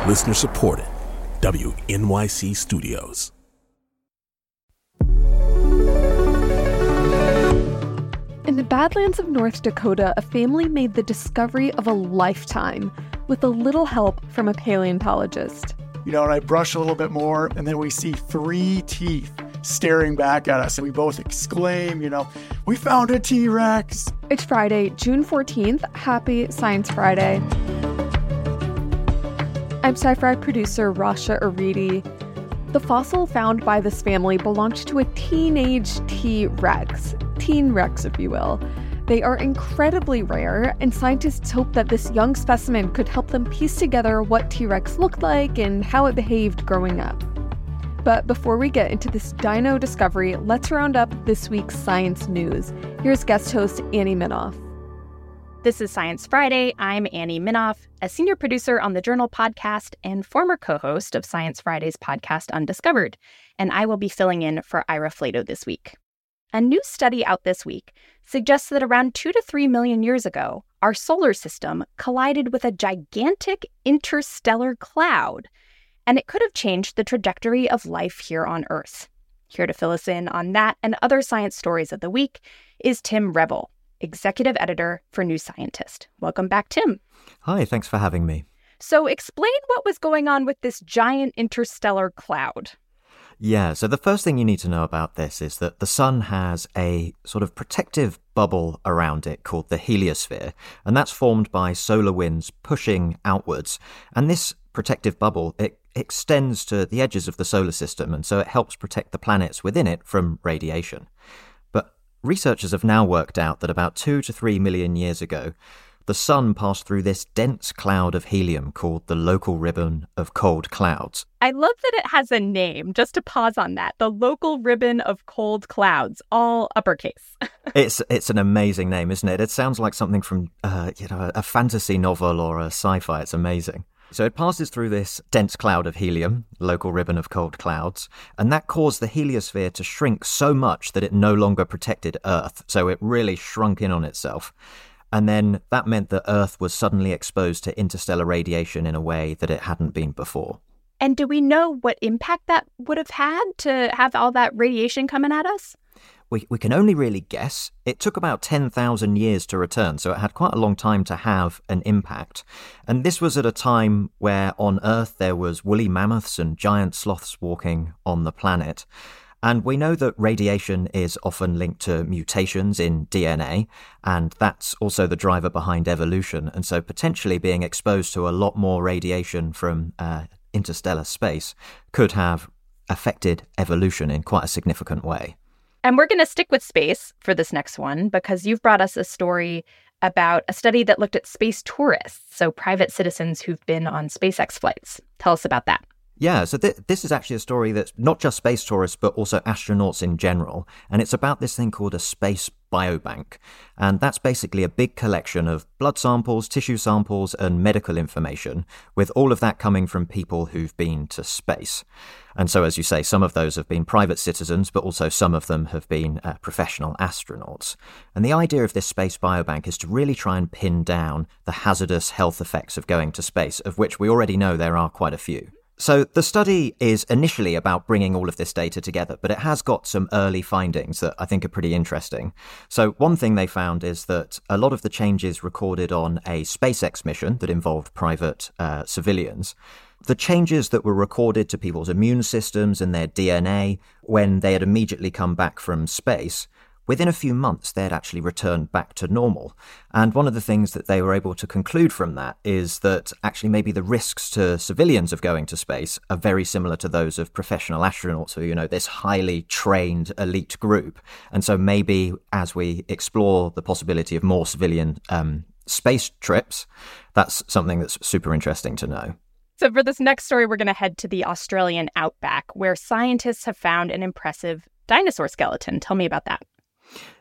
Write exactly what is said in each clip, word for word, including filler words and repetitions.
Listener supported. W N Y C Studios. In the Badlands of North Dakota, a family made the discovery of a lifetime with a little help from a paleontologist. You know, and I brush a little bit more, and then we see three teeth staring back at us, and we both exclaim, you know, we found a T-Rex. It's Friday, June fourteenth. Happy Science Friday. I'm Sci-Fi producer Rasha Aridi. The fossil found by this family belonged to a teenage T-Rex. Teen Rex, if you will. They are incredibly rare, and scientists hope that this young specimen could help them piece together what T-Rex looked like and how it behaved growing up. But before we get into this dino discovery, let's round up this week's science news. Here's guest host Annie Minoff. This is Science Friday. I'm Annie Minoff, a senior producer on the Journal podcast and former co-host of Science Friday's podcast Undiscovered, and I will be filling in for Ira Flato this week. A new study out this week suggests that around two to three million years ago, our solar system collided with a gigantic interstellar cloud, and it could have changed the trajectory of life here on Earth. Here to fill us in on that and other science stories of the week is Tim Revel, executive editor for New Scientist. Welcome back, Tim. Hi, thanks for having me. So explain what was going on with this giant interstellar cloud. Yeah, so the first thing you need to know about this is that the sun has a sort of protective bubble around it called the heliosphere, and that's formed by solar winds pushing outwards. And this protective bubble, it extends to the edges of the solar system, and so it helps protect the planets within it from radiation. But researchers have now worked out that about two to three million years ago, the sun passed through this dense cloud of helium called the local ribbon of cold clouds. I love that it has a name, just to pause on that. The local ribbon of cold clouds, all uppercase. it's it's an amazing name, isn't it? It sounds like something from uh, you know, a fantasy novel or a sci-fi. It's amazing. So it passes through this dense cloud of helium, local ribbon of cold clouds, and that caused the heliosphere to shrink so much that it no longer protected Earth. So it really shrunk in on itself. And then that meant that Earth was suddenly exposed to interstellar radiation in a way that it hadn't been before. And do we know what impact that would have had to have all that radiation coming at us? We we can only really guess. It took about ten thousand years to return, so it had quite a long time to have an impact. And this was at a time where on Earth there was woolly mammoths and giant sloths walking on the planet. And we know that radiation is often linked to mutations in D N A, and that's also the driver behind evolution. And so potentially being exposed to a lot more radiation from uh, interstellar space could have affected evolution in quite a significant way. And we're going to stick with space for this next one because you've brought us a story about a study that looked at space tourists, so private citizens who've been on SpaceX flights. Tell us about that. Yeah, so th- this is actually a story that's not just space tourists, but also astronauts in general. And it's about this thing called a space biobank. And that's basically a big collection of blood samples, tissue samples, and medical information, with all of that coming from people who've been to space. And so, as you say, some of those have been private citizens, but also some of them have been uh, professional astronauts. And the idea of this space biobank is to really try and pin down the hazardous health effects of going to space, of which we already know there are quite a few. So the study is initially about bringing all of this data together, but it has got some early findings that I think are pretty interesting. So one thing they found is that a lot of the changes recorded on a SpaceX mission that involved private uh, civilians, the changes that were recorded to people's immune systems and their D N A when they had immediately come back from space, within a few months, they had actually returned back to normal. And one of the things that they were able to conclude from that is that actually maybe the risks to civilians of going to space are very similar to those of professional astronauts, who, you know, this highly trained elite group. And so maybe as we explore the possibility of more civilian um, space trips, that's something that's super interesting to know. So for this next story, we're going to head to the Australian outback, where scientists have found an impressive dinosaur skeleton. Tell me about that.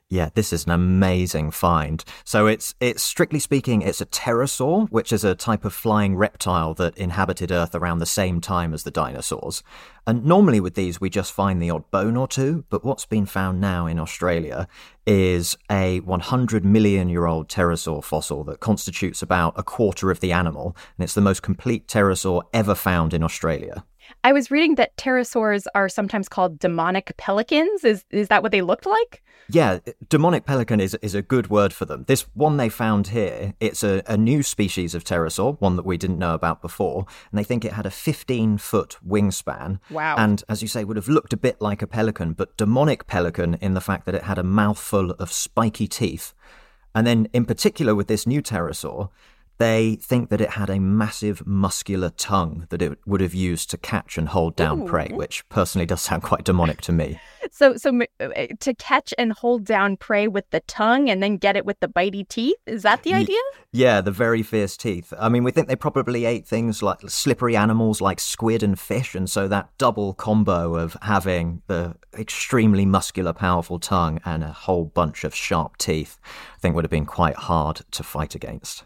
Yeah, this is an amazing find. So it's it's strictly speaking, it's a pterosaur, which is a type of flying reptile that inhabited Earth around the same time as the dinosaurs. And normally with these, we just find the odd bone or two, but what's been found now in Australia is a one hundred million year old pterosaur fossil that constitutes about a quarter of the animal, and it's the most complete pterosaur ever found in Australia. I was reading that pterosaurs are sometimes called demonic pelicans. Is is that what they looked like? Yeah, demonic pelican is is a good word for them. This one they found here, it's a, a new species of pterosaur, one that we didn't know about before, and they think it had a fifteen-foot wingspan. Wow. And, as you say, would have looked a bit like a pelican, but demonic pelican in the fact that it had a mouthful of spiky teeth. And then, in particular with this new pterosaur, they think that it had a massive muscular tongue that it would have used to catch and hold down Ooh. prey, which personally does sound quite demonic to me. So so to catch and hold down prey with the tongue and then get it with the bitey teeth? Is that the idea? Yeah, the very fierce teeth. I mean, we think they probably ate things like slippery animals like squid and fish, and so that double combo of having the extremely muscular, powerful tongue and a whole bunch of sharp teeth, I think would have been quite hard to fight against.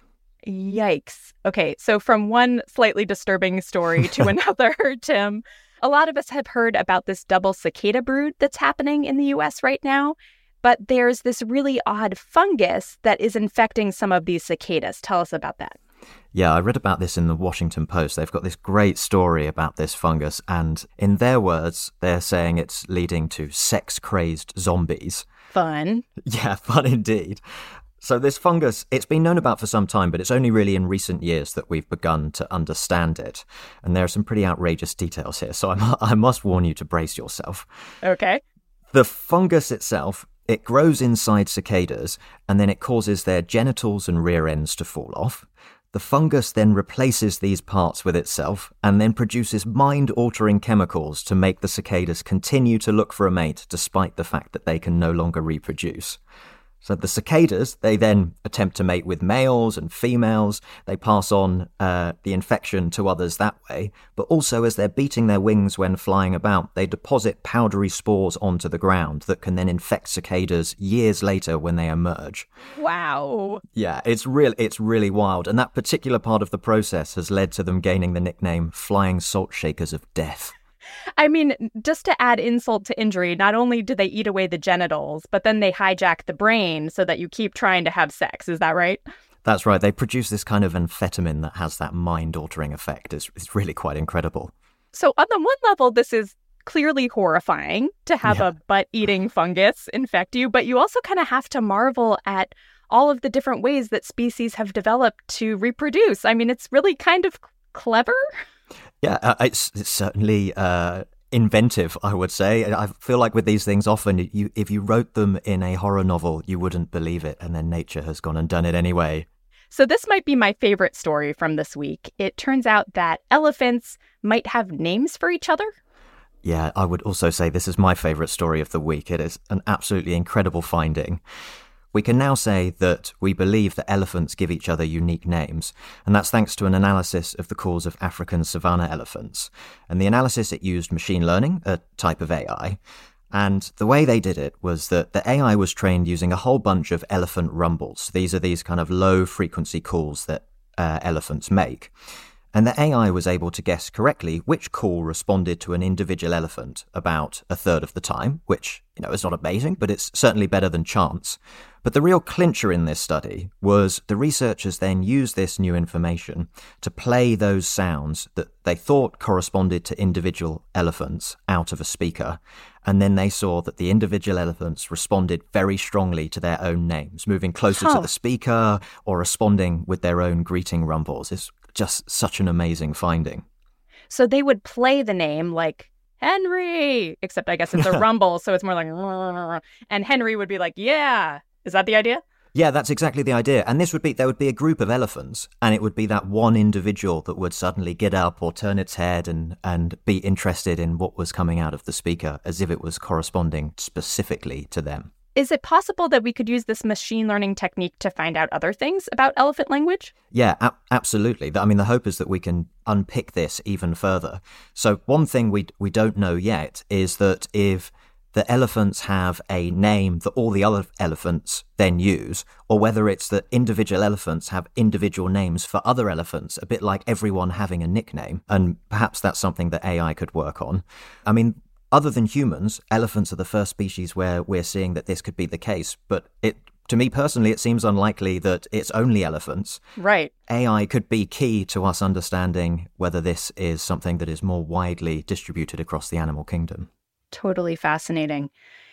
Yikes. Okay, so from one slightly disturbing story to another, Tim, a lot of us have heard about this double cicada brood that's happening in the U S right now, but there's this really odd fungus that is infecting some of these cicadas. Tell us about that. Yeah, I read about this in the Washington Post. They've got this great story about this fungus, and in their words, they're saying it's leading to sex-crazed zombies. Fun. Yeah, fun indeed. So this fungus, it's been known about for some time, but it's only really in recent years that we've begun to understand it. And there are some pretty outrageous details here, so I, I must warn you to brace yourself. Okay. The fungus itself, it grows inside cicadas, and then it causes their genitals and rear ends to fall off. The fungus then replaces these parts with itself, and then produces mind-altering chemicals to make the cicadas continue to look for a mate, despite the fact that they can no longer reproduce. So the cicadas, they then attempt to mate with males and females. They pass on uh, the infection to others that way. But also, as they're beating their wings when flying about, they deposit powdery spores onto the ground that can then infect cicadas years later when they emerge. Wow. Yeah, it's real. It's really wild. And that particular part of the process has led to them gaining the nickname flying salt shakers of death. I mean, just to add insult to injury, not only do they eat away the genitals, but then they hijack the brain so that you keep trying to have sex. Is that right? That's right. They produce this kind of amphetamine that has that mind-altering effect. It's, it's really quite incredible. So on the one level, this is clearly horrifying to have Yeah. a butt-eating fungus infect you, but you also kind of have to marvel at all of the different ways that species have developed to reproduce. I mean, it's really kind of clever. Yeah, uh, it's, it's certainly uh, inventive, I would say. I feel like with these things, often you, if you wrote them in a horror novel, you wouldn't believe it, and then nature has gone and done it anyway. So this might be my favorite story from this week. It turns out that elephants might have names for each other. Yeah, I would also say this is my favourite story of the week. It is an absolutely incredible finding. We can now say that we believe that elephants give each other unique names, and that's thanks to an analysis of the calls of African savanna elephants. And the analysis, it used machine learning, a type of A I, and the way they did it was that the A I was trained using a whole bunch of elephant rumbles. These are these kind of low-frequency calls that uh, elephants make. And the A I was able to guess correctly which call responded to an individual elephant about a third of the time, which, you know, is not amazing, but it's certainly better than chance. But the real clincher in this study was the researchers then used this new information to play those sounds that they thought corresponded to individual elephants out of a speaker. And then they saw that the individual elephants responded very strongly to their own names, moving closer Huh. to the speaker or responding with their own greeting rumbles. It's just such an amazing finding. So they would play the name like Henry, except I guess it's a rumble, so it's more like, and Henry would be like, yeah. Is that the idea? Yeah, that's exactly the idea. And this would be, there would be a group of elephants, and it would be that one individual that would suddenly get up or turn its head and, and be interested in what was coming out of the speaker, as if it was corresponding specifically to them. Is it possible that we could use this machine learning technique to find out other things about elephant language? Yeah, a- absolutely. I mean, the hope is that we can unpick this even further. So one thing we we don't know yet is that if the elephants have a name that all the other elephants then use, or whether it's that individual elephants have individual names for other elephants, a bit like everyone having a nickname. And perhaps that's something that A I could work on. I mean, other than humans, elephants are the first species where we're seeing that this could be the case. But it, to me personally, it seems unlikely that it's only elephants. Right. A I could be key to us understanding whether this is something that is more widely distributed across the animal kingdom. Totally fascinating.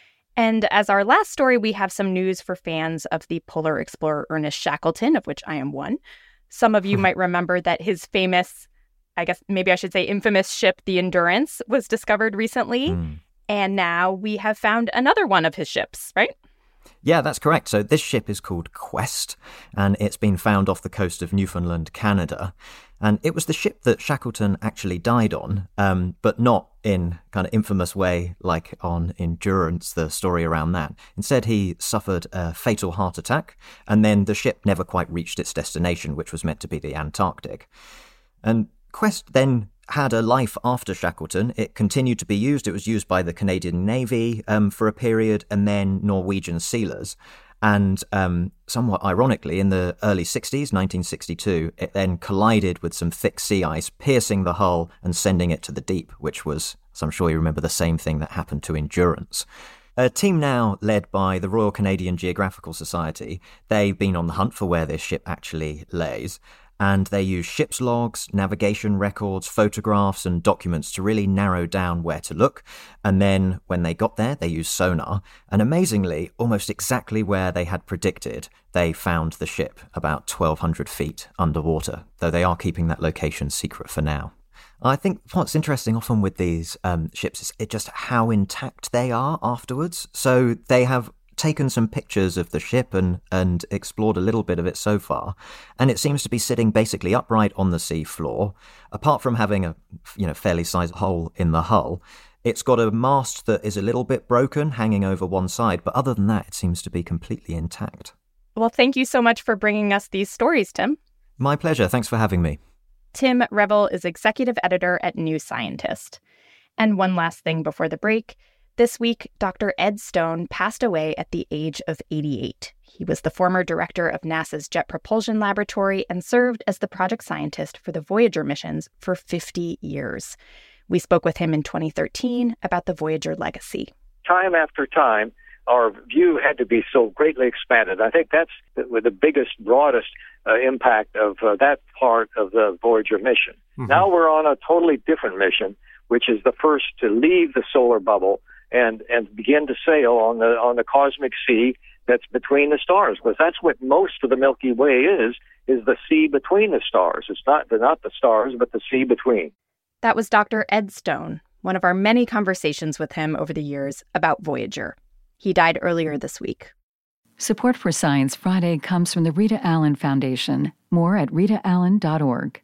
And as our last story, we have some news for fans of the polar explorer Ernest Shackleton, of which I am one. Some of you might remember that his famous, I guess maybe I should say infamous ship, the Endurance, was discovered recently. Mm. And now we have found another one of his ships, right? Yeah, that's correct. So this ship is called Quest, and it's been found off the coast of Newfoundland, Canada. And it was the ship that Shackleton actually died on, um, but not in kind of infamous way like on Endurance, the story around that. Instead, he suffered a fatal heart attack, and then the ship never quite reached its destination, which was meant to be the Antarctic. And Quest then had a life after Shackleton. It continued to be used. It was used by the Canadian Navy um, for a period, and then Norwegian sealers. And um, somewhat ironically, in the early sixties, nineteen sixty-two, it then collided with some thick sea ice, piercing the hull and sending it to the deep, which was, as I'm sure you remember, the same thing that happened to Endurance. A team now led by the Royal Canadian Geographical Society. They've been on the hunt for where this ship actually lays. And they use ship's logs, navigation records, photographs and documents to really narrow down where to look. And then when they got there, they used sonar. And amazingly, almost exactly where they had predicted, they found the ship about twelve hundred feet underwater, though they are keeping that location secret for now. I think what's interesting often with these um, ships is it just how intact they are afterwards. So they have taken some pictures of the ship and, and explored a little bit of it so far, and it seems to be sitting basically upright on the sea floor. Apart from having a you know fairly sized hole in the hull, it's got a mast that is a little bit broken, hanging over one side, but other than that, it seems to be completely intact. Well, thank you so much for bringing us these stories, Tim. My pleasure. Thanks for having me. Tim Revel is executive editor at New Scientist. And one last thing before the break. This week, Doctor Ed Stone passed away at the age of eighty-eight. He was the former director of NASA's Jet Propulsion Laboratory and served as the project scientist for the Voyager missions for fifty years. We spoke with him in twenty thirteen about the Voyager legacy. Time after time, our view had to be so greatly expanded. I think that's the, the biggest, broadest uh, impact of uh, that part of the Voyager mission. Mm-hmm. Now we're on a totally different mission, which is the first to leave the solar bubble and and begin to sail on the on the cosmic sea that's between the stars, because that's what most of the Milky Way is, is the sea between the stars. It's not, they're not the stars, but the sea between. That was Doctor Ed Stone, one of our many conversations with him over the years about Voyager. He died earlier this week. Support for Science Friday comes from the Rita Allen Foundation. More at rita allen dot org.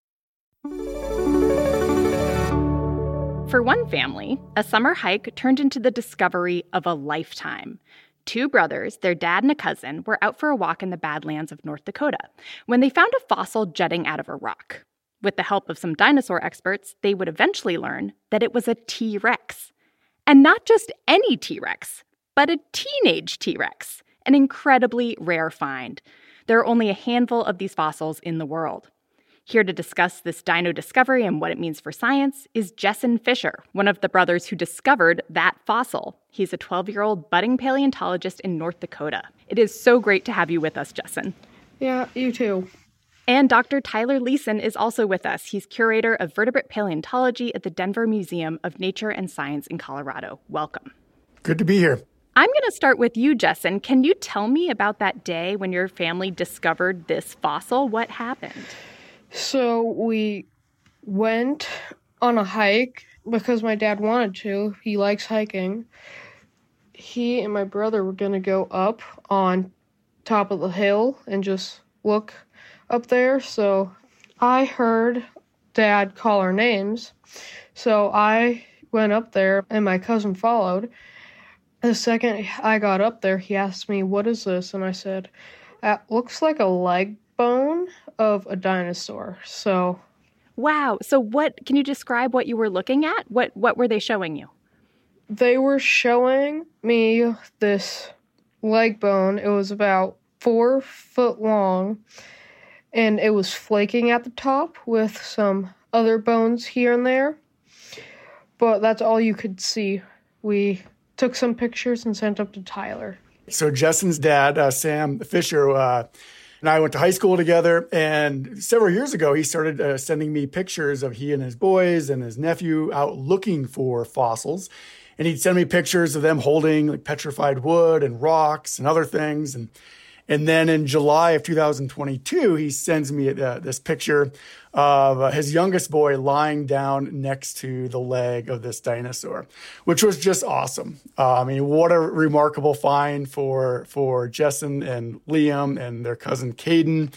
For one family, a summer hike turned into the discovery of a lifetime. Two brothers, their dad and a cousin, were out for a walk in the Badlands of North Dakota when they found a fossil jutting out of a rock. With the help of some dinosaur experts, they would eventually learn that it was a T-Rex. And not just any T-Rex, but a teenage T-Rex, an incredibly rare find. There are only a handful of these fossils in the world. Here to discuss this dino discovery and what it means for science is Jessen Fischer, one of the brothers who discovered that fossil. He's a twelve-year-old budding paleontologist in North Dakota. It is so great to have you with us, Jessen. Yeah, you too. And Doctor Tyler Leeson is also with us. He's curator of vertebrate paleontology at the Denver Museum of Nature and Science in Colorado. Welcome. Good to be here. I'm going to start with you, Jessen. Can you tell me about that day when your family discovered this fossil? What happened? So we went on a hike because my dad wanted to. He likes hiking. He and my brother were going to go up on top of the hill and just look up there. So I heard Dad call our names. So I went up there and my cousin followed. The second I got up there, he asked me, "What is this?" And I said, "That looks like a leg bone of a dinosaur." So wow. So what can you describe what you were looking at? What what were they showing you? they were showing me this leg bone. It was about four foot long, and it was flaking at the top with some other bones here and there. But that's all you could see. We took some pictures and sent up to Tyler. So Justin's dad, uh, Sam Fisher, uh, and I went to high school together. And several years ago, he started uh, sending me pictures of he and his boys and his nephew out looking for fossils. And he'd send me pictures of them holding like petrified wood and rocks and other things. And and then in July of two thousand twenty-two, he sends me uh, this picture of uh, his youngest boy lying down next to the leg of this dinosaur, which was just awesome. Uh, I mean, what a remarkable find for for Justin and Liam and their cousin Caden.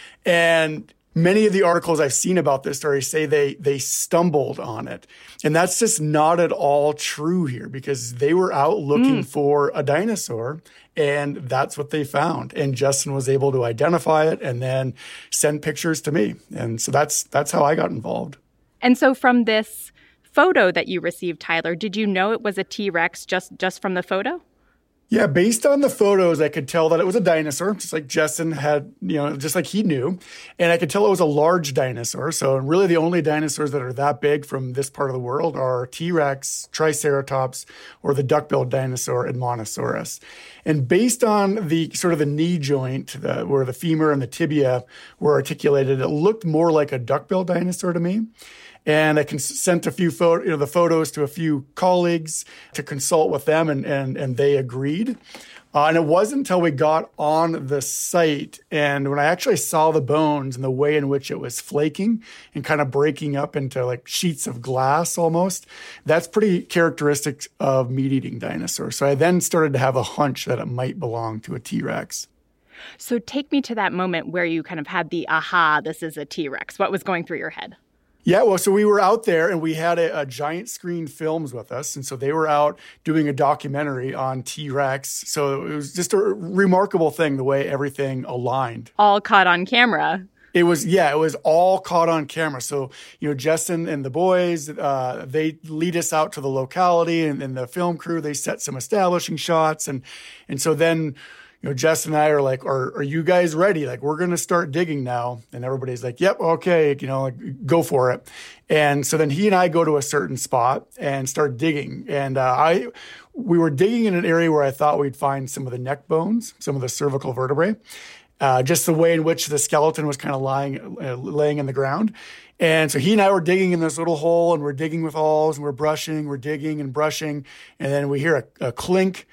And many of the articles I've seen about this story say they they stumbled on it. And that's just not at all true here, because they were out looking mm. for a dinosaur, and that's what they found. And Justin was able to identify it and then send pictures to me. And so that's that's how I got involved. And so from this photo that you received, Tyler, did you know it was a T-Rex just, just from the photo? Yeah, based on the photos, I could tell that it was a dinosaur, just like Justin had, you know, just like he knew. And I could tell it was a large dinosaur. So really the only dinosaurs that are that big from this part of the world are T-Rex, Triceratops, or the duck-billed dinosaur, Edmontosaurus. And based on the sort of the knee joint, the, where the femur and the tibia were articulated, it looked more like a duck-billed dinosaur to me. And I sent a few photo, you know, the photos to a few colleagues to consult with them, and and and they agreed. Uh, and it wasn't until we got on the site and when I actually saw the bones and the way in which it was flaking and kind of breaking up into like sheets of glass almost, that's pretty characteristic of meat-eating dinosaurs. So I then started to have a hunch that it might belong to a T-Rex. So take me to that moment where you kind of had the aha, this is a T-Rex. What was going through your head? Yeah, well, so we were out there and we had a, a giant screen films with us. And so they were out doing a documentary on T-Rex. So it was just a remarkable thing, the way everything aligned. All caught on camera. It was, yeah, it was all caught on camera. So, you know, Justin and the boys, uh, they lead us out to the locality, and, and the film crew, they set some establishing shots. And, and so then, you know, Jess and I are like, are, are you guys ready? Like, we're going to start digging now. And everybody's like, yep, okay, you know, like, go for it. And so then he and I go to a certain spot and start digging. And uh, I, we were digging in an area where I thought we'd find some of the neck bones, some of the cervical vertebrae, uh, just the way in which the skeleton was kind of lying, uh, laying in the ground. And so he and I were digging in this little hole, and we're digging with awls, and we're brushing, we're digging and brushing. And then we hear a, a clink,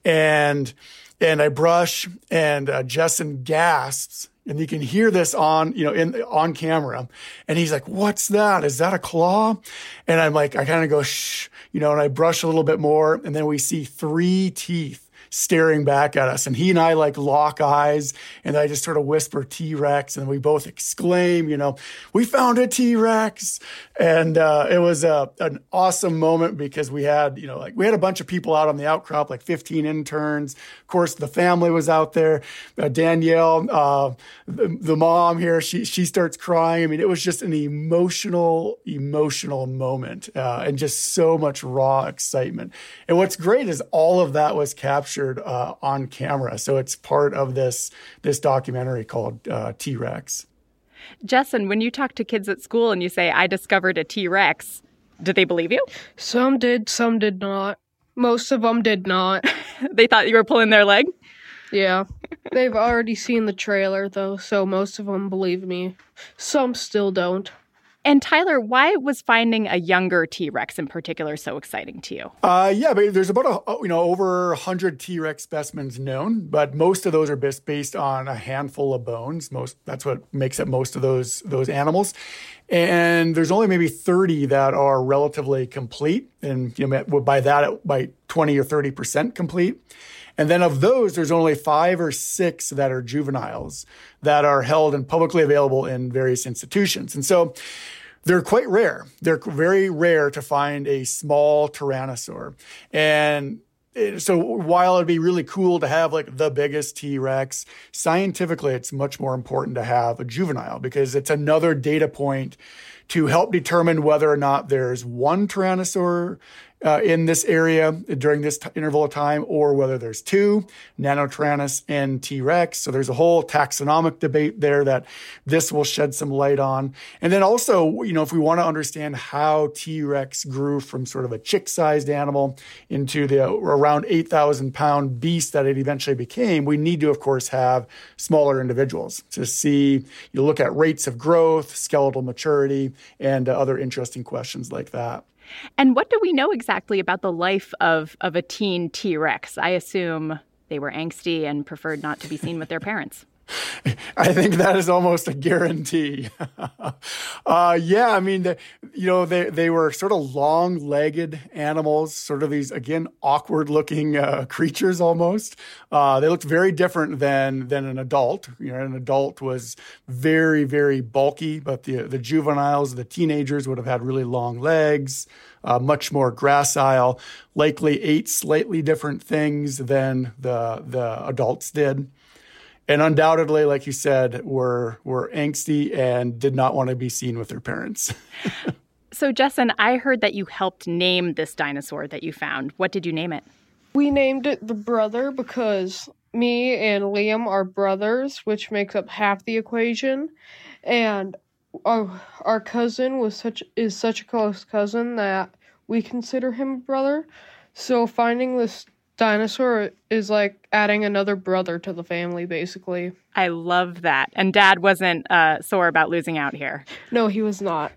and And I brush, and uh, Justin gasps, and you can hear this on, you know, in on camera. And he's like, "What's that? Is that a claw?" And I'm like, I kind of go, "Shh," you know, and I brush a little bit more, and then we see three teeth staring back at us. And he and I like lock eyes, and I just sort of whisper T-Rex, and we both exclaim, you know, "We found a T-Rex." And uh, it was a, an awesome moment because we had, you know, like we had a bunch of people out on the outcrop, like fifteen interns. Of course, the family was out there. Uh, Danielle, uh, the, the mom here, she she starts crying. I mean, it was just an emotional, emotional moment, uh, and just so much raw excitement. And what's great is all of that was captured uh, on camera. So it's part of this this documentary called uh, T-Rex. Justin, when you talk to kids at school and you say, I discovered a T-Rex, do they believe you? Some did, some did not. Most of them did not. They thought you were pulling their leg? Yeah. They've already seen the trailer, though, so most of them believe me. Some still don't. And Tyler, why was finding a younger T-Rex in particular so exciting to you? Uh, yeah, but there's about a, you know over one hundred T-Rex specimens known, but most of those are based based on a handful of bones. Most that's what makes up most of those those animals, and there's only maybe thirty that are relatively complete, and you know by that by twenty or thirty percent complete. And then of those, there's only five or six that are juveniles that are held and publicly available in various institutions. And so they're quite rare. They're very rare to find a small tyrannosaur. And so while it'd be really cool to have like the biggest T-Rex, scientifically, it's much more important to have a juvenile because it's another data point to help determine whether or not there's one Tyrannosaur Uh, in this area during this t- interval of time, or whether there's two, Nanotyrannus and T-Rex. So there's a whole taxonomic debate there that this will shed some light on. And then also, you know, if we want to understand how T-Rex grew from sort of a chick-sized animal into the around eight thousand pound beast that it eventually became, we need to, of course, have smaller individuals to see, you look at rates of growth, skeletal maturity, and uh, other interesting questions like that. And what do we know exactly about the life of, of a teen T-Rex? I assume they were angsty and preferred not to be seen with their parents. I think that is almost a guarantee. uh, yeah, I mean, the, you know, they, they were sort of long-legged animals, sort of these, again, awkward-looking uh, creatures almost. Uh, they looked very different than than an adult. You know, an adult was very, very bulky, but the the juveniles, the teenagers would have had really long legs, uh, much more gracile, likely ate slightly different things than the the adults did. And undoubtedly, like you said, were were angsty and did not want to be seen with their parents. So, Jessen, I heard that you helped name this dinosaur that you found. What did you name it? We named it the Brother because me and Liam are brothers, which makes up half the equation. And our, our cousin was such is such a close cousin that we consider him a brother. So finding this dinosaur is like adding another brother to the family, basically. I love that. And Dad wasn't uh, sore about losing out here. No, he was not.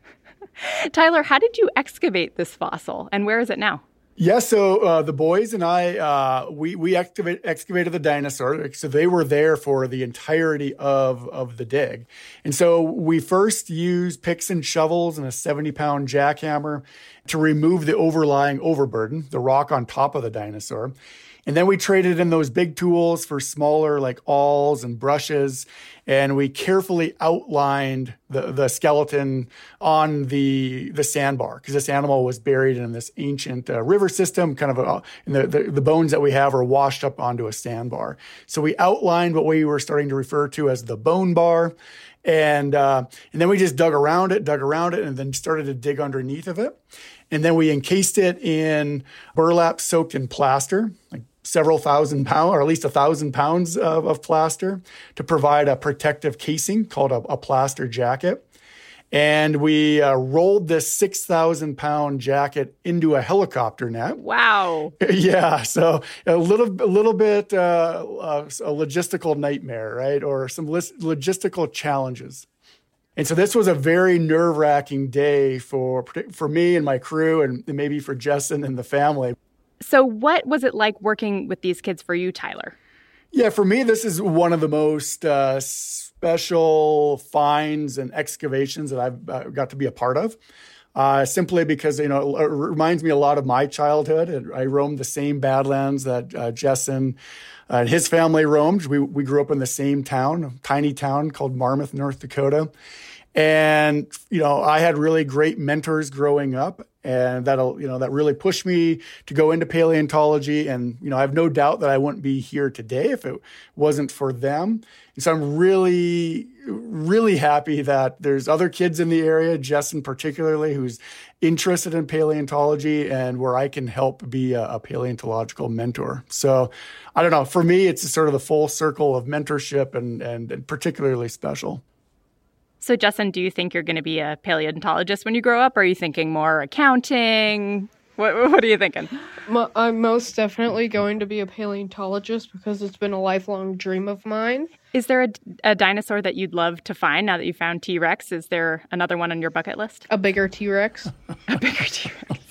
Tyler, how did you excavate this fossil, and where is it now? Yeah, so uh, the boys and I, uh, we we excavate, excavated the dinosaur. So they were there for the entirety of, of the dig. And so we first used picks and shovels and a seventy pound jackhammer to remove the overlying overburden, the rock on top of the dinosaur. And then we traded in those big tools for smaller like awls and brushes. And we carefully outlined the, the skeleton on the, the sandbar because this animal was buried in this ancient uh, river system, kind of a, and the, the, the bones that we have are washed up onto a sandbar. So we outlined what we were starting to refer to as the bone bar. And, uh, and then we just dug around it, dug around it, and then started to dig underneath of it. And then we encased it in burlap soaked in plaster, like several thousand pounds, or at least a thousand pounds of, of plaster to provide a protective casing called a, a plaster jacket. And we uh, rolled this six thousand pound jacket into a helicopter net. Wow. Yeah. So a little, a little bit uh, uh, a logistical nightmare, right? Or some lis- logistical challenges. And so this was a very nerve-wracking day for, for me and my crew, and maybe for Jessen and the family. So what was it like working with these kids for you, Tyler? Yeah, for me, this is one of the most uh, special finds and excavations that I've uh, got to be a part of. Uh, simply because, you know, it reminds me a lot of my childhood. I roamed the same badlands that uh, Jessen and his family roamed. We we grew up in the same town, a tiny town called Marmarth, North Dakota. And, you know, I had really great mentors growing up, and that'll, you know, that really pushed me to go into paleontology. And, you know, I have no doubt that I wouldn't be here today if it wasn't for them. And so I'm really, really happy that there's other kids in the area, Jessen particularly, who's interested in paleontology and where I can help be a, a paleontological mentor. So I don't know, for me, it's sort of the full circle of mentorship and, and, and particularly special. So, Jessen, do you think you're going to be a paleontologist when you grow up? Or are you thinking more accounting? What, what are you thinking? I'm most definitely going to be a paleontologist because it's been a lifelong dream of mine. Is there a, a dinosaur that you'd love to find now that you found T-Rex? Is there another one on your bucket list? A bigger T-Rex. A bigger T-Rex.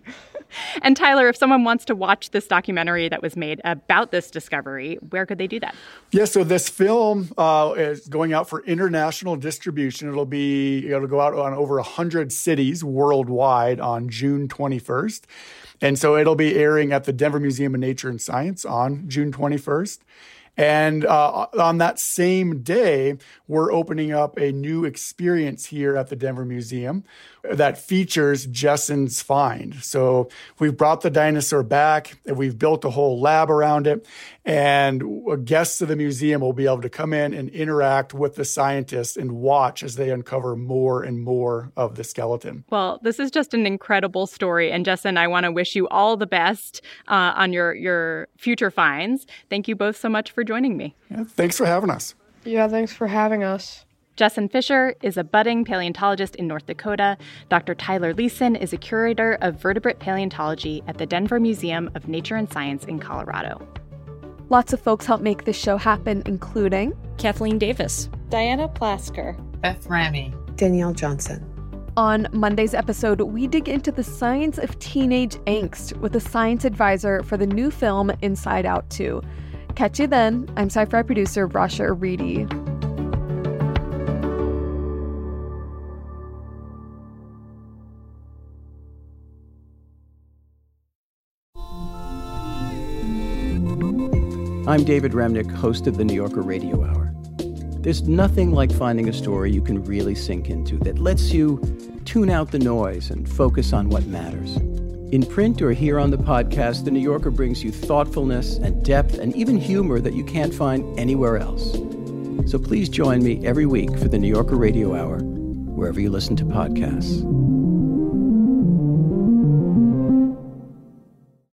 And Tyler, if someone wants to watch this documentary that was made about this discovery, where could they do that? Yeah, so this film uh, is going out for international distribution. It'll be it'll go out on over one hundred cities worldwide on June twenty-first. And so it'll be airing at the Denver Museum of Nature and Science on June twenty-first. And uh, on that same day, we're opening up a new experience here at the Denver Museum that features Jessen's find. So we've brought the dinosaur back, and we've built a whole lab around it, and guests of the museum will be able to come in and interact with the scientists and watch as they uncover more and more of the skeleton. Well, this is just an incredible story. And Jessen, I want to wish you all the best uh, on your, your future finds. Thank you both so much for joining me. Yeah, thanks for having us. Yeah, thanks for having us. Jessen Fisher is a budding paleontologist in North Dakota. Doctor Tyler Leeson is a curator of vertebrate paleontology at the Denver Museum of Nature and Science in Colorado. Lots of folks help make this show happen, including Kathleen Davis, Diana Plasker, Beth Ramy, Danielle Johnson. On Monday's episode, we dig into the science of teenage angst with a science advisor for the new film Inside Out two. Catch you then. I'm Sci-Fi producer Rasha Aridi. I'm David Remnick, host of the New Yorker Radio Hour. There's nothing like finding a story you can really sink into that lets you tune out the noise and focus on what matters. In print or here on the podcast, The New Yorker brings you thoughtfulness and depth and even humor that you can't find anywhere else. So please join me every week for The New Yorker Radio Hour, wherever you listen to podcasts.